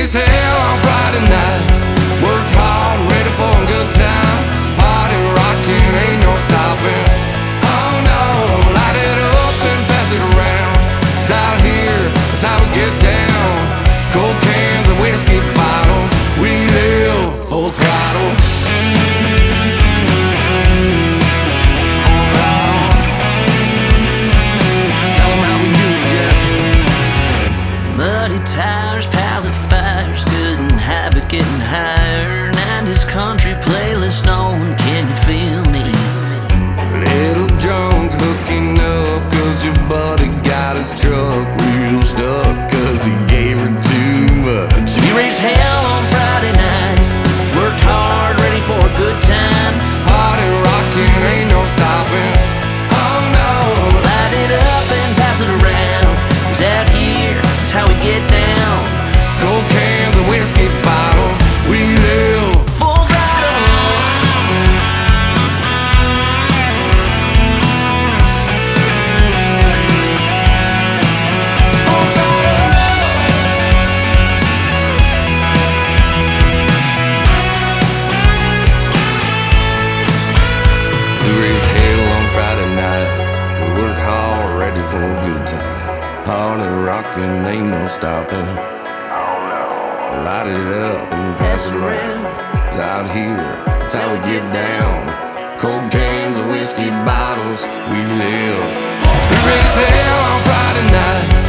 raised hell on Friday night. Worked hard, ready for a good time. Party rocking, ain't no stopping. Oh no, light it up and pass it around. 'Cause out here, that's how we get down. Cold cans and whiskey bottles, we live full throttle. Muddy tires, pallet fires, couldn't habit getting higher. 90s country playlist on, can you feel me? Little drunk hooking up 'cause your buddy got his truck real stuck 'cause he gave her too much. We raised hell on Friday night, worked hard, ready for a good time. Party rocking, ain't no stopping. Oh no, Light it up and pass it around. 'Cause out here, that's how we get down. cold cans and whiskey bottles, we live. Full throttle. Full throttle. We raised hell on Friday night. We work hard, ready for a good time. Party rocking, ain't no stopping. Light it up and pass it around. 'Cause out here, that's how we get down. Cold cans and whiskey bottles, we live. We raised hell on Friday night.